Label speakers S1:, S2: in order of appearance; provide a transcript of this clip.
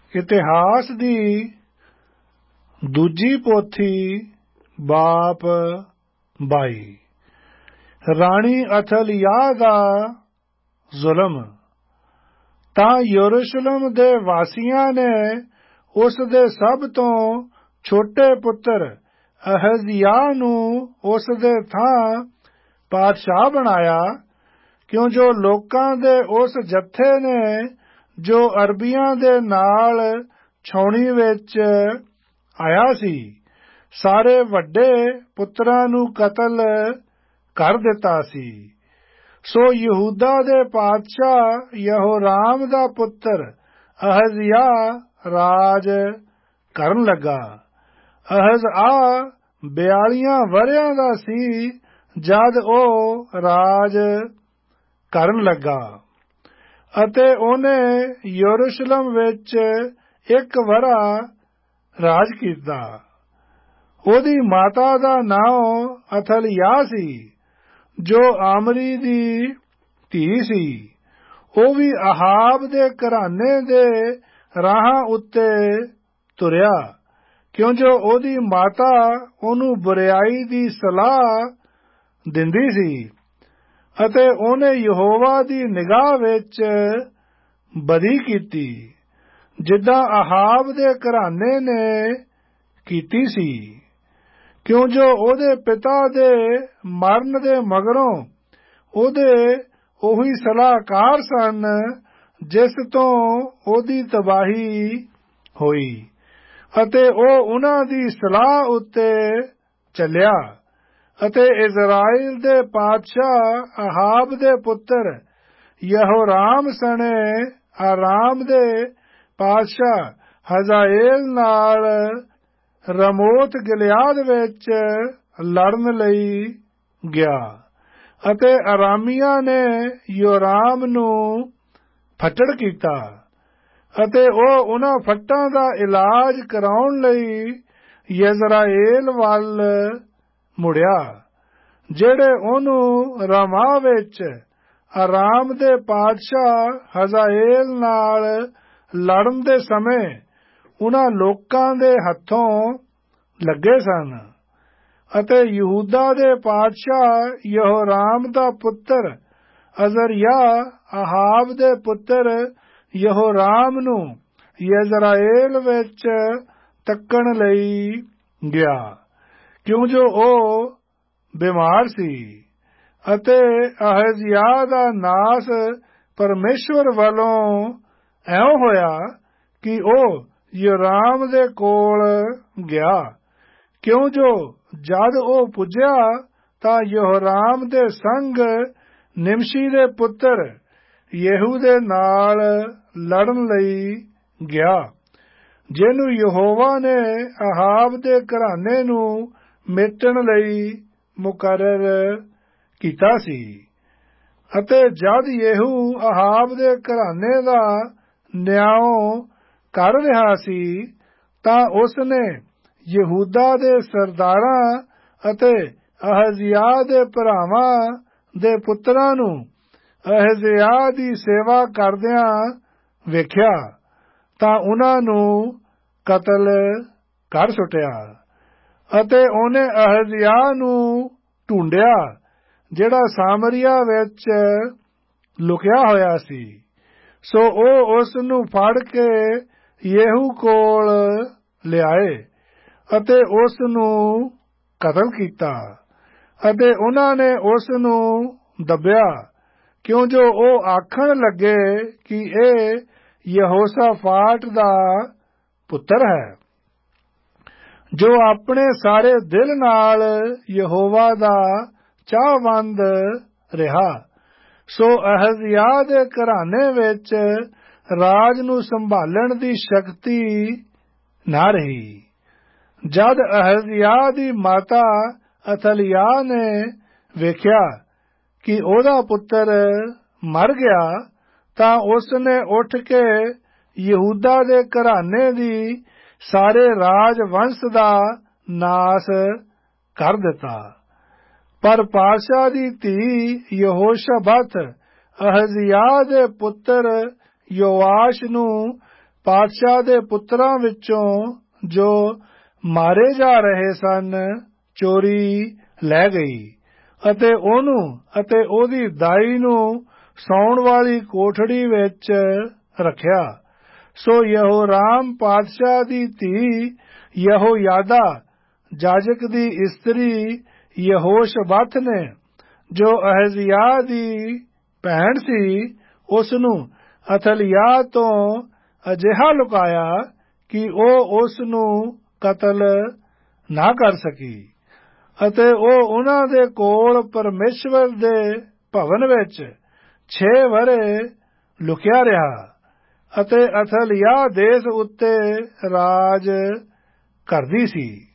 S1: ਇਤਿਹਾਸ ਦੀ ਦੂਜੀ ਪੋਥੀ ਬਾਪ 22। ਰਾਣੀ ਅਥਲਿਯਾਹ ਦਾ ਜ਼ੁਲਮ। ਤਾਂ ਯਰੂਸ਼ਲਮ ਦੇ ਵਾਸੀਆਂ ਨੇ ਉਸ ਦੇ ਸਭ ਤੋਂ ਛੋਟੇ ਪੁੱਤਰ ਅਹਜ਼ਿਯਾਹ ਨੂੰ ਉਸ ਦੇ ਥਾਂ ਪਾਤਸ਼ਾਹ ਬਣਾਇਆ, ਕਿਉਂ ਜੋ ਲੋਕਾਂ ਦੇ ਉਸ ਜੱਥੇ ਨੇ ਜੋ ਅਰਬੀਆਂ ਦੇ ਨਾਲ ਛਾਉਣੀ ਵਿੱਚ ਆਇਆ ਸੀ, ਸਾਰੇ ਵੱਡੇ ਪੁੱਤਰਾਂ ਨੂੰ ਕਤਲ ਕਰ ਦਿੱਤਾ ਸੀ। ਸੋ ਯਹੂਦਾ ਦੇ ਪਾਤਸ਼ਾਹ ਯਹੋਰਾਮ ਦਾ ਪੁੱਤਰ ਅਹਜ਼ਿਯਾਹ ਰਾਜ ਕਰਨ ਲੱਗਾ। ਅਹਜ਼ਿਯਾਹ 42 ਵਰ੍ਹਿਆਂ ਦਾ ਸੀ ਜਦ ਉਹ ਰਾਜ ਕਰਨ ਲੱਗਾ, ਅਤੇ ਉਹਨੇ ਯਰੂਸ਼ਲਮ ਵਿੱਚ 1 ਵਰ੍ਹਾ ਰਾਜ ਕੀਤਾ। ਉਹਦੀ ਮਾਤਾ ਦਾ ਨਾਮ ਅਥਲਿਯਾਹ ਸੀ, ਜੋ ਆਮਰੀ ਦੀ ਧੀ ਸੀ। ਉਹ ਵੀ ਅਹਾਬ ਦੇ ਘਰਾਣੇ ਦੇ ਰਾਹਾਂ ਉੱਤੇ ਤੁਰਿਆ, ਕਿਉਂ ਜੋ ਉਹਦੀ ਮਾਤਾ ਉਹਨੂੰ ਬੁਰਿਆਈ ਦੀ ਸਲਾਹ ਦਿੰਦੀ ਸੀ, ਅਤੇ ਉਹਨੇ ਯਹੋਵਾ ਦੀ ਨਿਗਾਹ ਵਿੱਚ ਬਦੀ ਕੀਤੀ, ਜਿੱਦਾਂ ਅਹਾਬ ਦੇ ਘਰਾਣੇ ਨੇ ਕੀਤੀ ਸੀ। ਕਿਉਂ ਜੋ ਉਹਦੇ ਪਿਤਾ ਦੇ ਮਰਨ ਦੇ ਮਗਰੋਂ ਉਹਦੇ ਉਹੀ ਸਲਾਹਕਾਰ ਸਨ, ਜਿਸ ਤੋਂ ਉਹਦੀ ਤਬਾਹੀ ਹੋਈ, ਅਤੇ ਉਹ ਉਹਨਾਂ ਦੀ ਸਲਾਹ ਉੱਤੇ ਚੱਲਿਆ। ਅਤੇ ਇਜ਼ਰਾਈਲ ਦੇ ਪਾਤਸ਼ਾਹ ਅਹਾਬ ਦੇ ਪੁੱਤਰ ਯਹੋਰਾਮ ਸਣੇ ਆਰਾਮ ਦੇ ਪਾਤਸ਼ਾਹ ਹਜ਼ਾਏਲ ਨਾਲ ਰਮੋਤ ਗਿਲਿਆਦ ਵਿੱਚ ਲੜਨ ਲਈ ਗਿਆ, ਅਤੇ ਅਰਾਮੀਆਂ ਨੇ ਯੋਰਾਮ ਨੂੰ ਫੱਟੜ ਕੀਤਾ, ਅਤੇ ਉਹ ਉਹਨਾਂ ਫੱਟਾਂ ਦਾ ਇਲਾਜ ਕਰਾਉਣ ਲਈ ਯਜ਼ਰਾਏਲ ਵੱਲ ਮੁੜਿਆ, ਜਿਹੜੇ ਉਹਨੂੰ ਰਾਮਾ ਵਿੱਚ ਆਰਾਮ ਦੇ ਪਾਤਸ਼ਾਹ ਹਜ਼ਾਏਲ ਨਾਲ ਲੜਨ ਦੇ ਸਮੇਂ ਉਹਨਾਂ ਲੋਕਾਂ ਦੇ ਹੱਥੋਂ ਲੱਗੇ ਸਨ। ਅਤੇ ਯਹੂਦਾ ਦੇ ਪਾਤਸ਼ਾਹ ਯਹੋਰਾਮ ਦਾ ਪੁੱਤਰ ਅਜ਼ਰਿਯਾਹ ਅਹਾਬ ਦੇ ਪੁੱਤਰ ਯਹੋਰਾਮ ਨੂੰ ਯਜ਼ਰਾਏਲ ਵਿੱਚ ਤੱਕਣ ਲਈ ਗਿਆ, ਕਿਉਂ ਜੋ ਉਹ ਬਿਮਾਰ ਸੀ। ਅਤੇ ਅਹਜ਼ਿਯਾਹ ਦਾ ਨਾਸ ਪਰਮੇਸ਼ਵਰ ਵੱਲੋਂ ਇਉਂ ਹੋਇਆ ਕਿ ਉਹ ਯੋਰਾਮ ਦੇ ਕੋਲ ਗਿਆ, ਕਿਉਂ ਜੋ ਜਦ ਉਹ ਪੁੱਜਿਆ ਤਾਂ ਯਹੋਰਾਮ ਦੇ ਸੰਗ ਨਿਮਸ਼ੀ ਦੇ ਪੁੱਤਰ ਯੇਹੂ ਦੇ ਨਾਲ ਲੜਨ ਲਈ ਗਿਆ, ਜਿਹਨੂੰ ਯਹੋਵਾ ਨੇ ਅਹਾਬ ਦੇ ਘਰਾਣੇ ਨੂੰ ਮਿਟਣ ਲਈ ਮੁਕਰਰ ਕੀਤਾ ਸੀ। ਅਤੇ ਜਦ ਯੇਹੂ ਅਹਾਬ ਦੇ ਘਰਾਣੇ ਦਾ ਨਿਆਂ ਕਰ ਰਿਹਾ ਸੀ, ਤਾਂ ਉਸਨੇ ਯਹੂਦਾ ਦੇ ਸਰਦਾਰਾਂ ਅਤੇ ਅਹਜ਼ਿਯਾਹ ਦੇ ਭਰਾਵਾਂ ਦੇ ਪੁੱਤਰਾਂ ਨੂੰ ਅਹਜ਼ਿਯਾਹ ਦੀ ਸੇਵਾ ਕਰਦਿਆਂ ਵੇਖਿਆ, ਤਾਂ ਉਹਨਾਂ ਨੂੰ ਕਤਲ ਕਰ ਸੁੱਟਿਆ। ਅਤੇ ਉਹਨੇ ਅਹਜ਼ਿਯਾਹ ਨੂੰ ਢੂੰਡਿਆ, ਜਿਹੜਾ ਸਾਮਰੀਆ ਵਿੱਚ ਲੁਕਿਆ ਹੋਇਆ ਸੀ। ਸੋ ਉਹ ਉਸ ਨੂੰ ਫੜ ਕੇ ਯੇਹੂ ਕੋਲ ਲਿਆਏ, ਅਤੇ ਉਸ ਨੂੰ ਕਤਲ ਕੀਤਾ। ਅਤੇ ਉਹਨਾਂ ਨੇ ਉਸ ਨੂੰ ਦੱਬਿਆ, ਕਿਉਂ ਜੋ ਉਹ ਆਖਣ ਲੱਗੇ ਕਿ ਇਹ ਯਹੋਸ਼ਾਫਾਟ ਦਾ ਪੁੱਤਰ ਹੈ, ਜੋ ਆਪਣੇ ਸਾਰੇ ਦਿਲ ਨਾਲ ਯਹੋਵਾ ਦਾ ਚਾਹਵੰਦ ਰਿਹਾ। ਸੋ ਅਹਜ਼ਿਯਾਹ ਦੇ ਘਰਾਣੇ ਵਿੱਚ ਰਾਜ ਨੂੰ ਸੰਭਾਲਣ ਦੀ ਸ਼ਕਤੀ ਨਾ ਰਹੀ। ਜਦ ਅਹਜ਼ਿਯਾਹ ਦੀ ਮਾਤਾ ਅਥਲਿਯਾਹ ਨੇ ਵੇਖਿਆ ਕਿ ਉਹਦਾ ਪੁੱਤਰ ਮਰ ਗਿਆ, ਤਾਂ ਉਸਨੇ ਉੱਠ ਕੇ ਯਹੂਦਾ ਦੇ ਘਰਾਣੇ ਦੀ ਸਾਰੇ ਰਾਜ ਵੰਸ਼ ਦਾ ਨਾਸ ਕਰ ਦਿੱਤਾ। ਪਰ ਪਾਤਸ਼ਾਹ ਦੀ ਧੀ ਯਹੋਸ਼ਾਬਤ ਅਹਜ਼ਿਯਾਹ ਦੇ ਪੁੱਤਰ ਯੋਆਸ਼ ਨੂੰ ਪਾਤਸ਼ਾਹ ਦੇ ਪੁੱਤਰਾਂ ਵਿੱਚੋਂ ਜੋ ਮਾਰੇ ਜਾ ਰਹੇ ਸਨ ਚੋਰੀ ਲੈ ਗਈ ਅਤੇ ਉਹਨੂੰ ਅਤੇ ਉਹਦੀ ਦਾਈ ਨੂੰ ਸੌਣ ਵਾਲੀ ਕੋਠੜੀ ਵਿੱਚ ਰੱਖਿਆ। ਸੋ ਯਹੋਰਾਮ ਪਾਤਸ਼ਾਹ ਦੀ ਧੀ ਯਹੋਯਾਦਾ ਜਾਜਕ ਦੀ ਇਸਤਰੀ ਯਹੋਸ਼ਬਤ ਨੇ, ਜੋ ਅਹਜ਼ਿਯਾਹ ਦੀ ਭੈਣ ਸੀ, ਉਸ ਨੂੰ ਅਥਲਿਯਾਹ ਤੋਂ ਅਜਿਹਾ ਲੁਕਾਇਆ ਕਿ ਉਹ ਉਸ ਨੂੰ ਕਤਲ ਨਾ ਕਰ ਸਕੀ। ਅਤੇ ਉਹ ਉਹਨਾਂ ਦੇ ਕੋਲ ਪਰਮੇਸ਼ਵਰ ਦੇ ਭਵਨ ਵਿੱਚ 6 ਵਰ੍ਹੇ ਲੁਕਿਆ ਰਿਹਾ ਅਤੇ ਅਥਲਿਯਾਹ ਦੇਸ਼ ਉੱਤੇ ਰਾਜ ਕਰਦੀ ਸੀ।